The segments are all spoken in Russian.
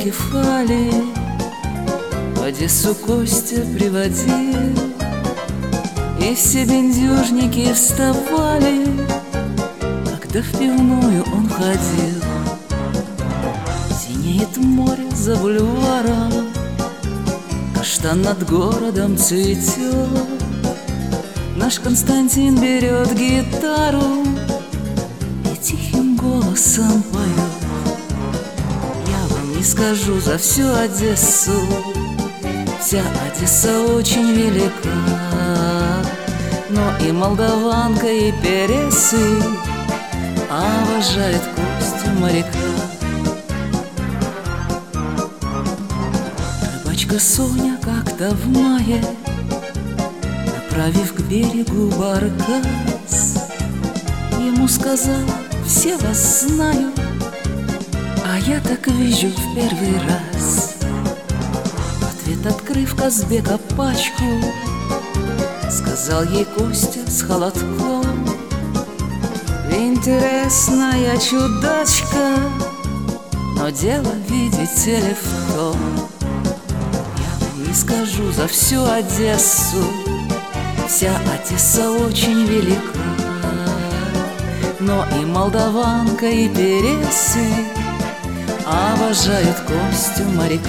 Кефали в Одессу Костя приводил, и все бендюжники вставали, когда в пивную он ходил. Синеет море за бульваром, каштан над городом цветет. Наш Константин берет гитару и тихим голосом поет. Я вам не скажу за всю Одессу, вся Одесса очень велика, но и молдаванка, и пересы обожают Костю моряка. Рыбачка Соня как-то в мае, направив к берегу баркас, ему сказала: все вас знают, а я так вижу в первый раз. В ответ, открыв Казбека пачку, сказал ей Костя с холодком: интересная чудачка, но дело, видите ли, в том. Я вам не скажу за всю Одессу, вся Одесса очень велика, но и молдаванка, и пересы обожают Костю моряка.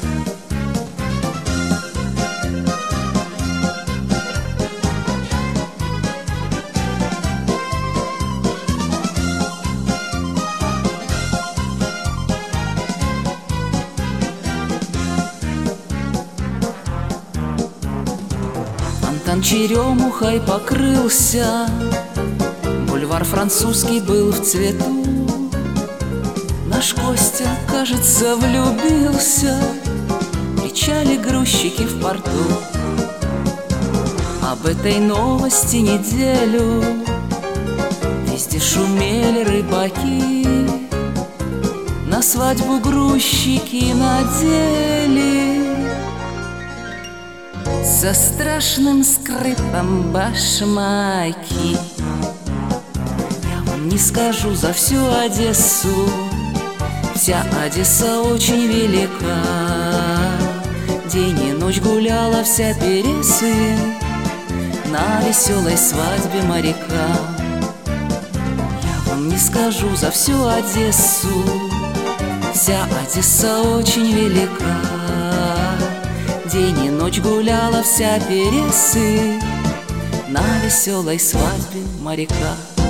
Фонтан черемухой покрылся, бульвар Французский был в цвету. Наш Костя, кажется, влюбился, кричали грузчики в порту. Об этой новости неделю везде шумели рыбаки, на свадьбу грузчики надели со страшным скрипом башмаки. Я вам не скажу за всю Одессу, вся Одесса очень велика, день и ночь гуляла вся пересы на веселой свадьбе моряка. Я вам не скажу за всю Одессу, вся Одесса очень велика, день и ночь гуляла вся пересы на веселой свадьбе моряка.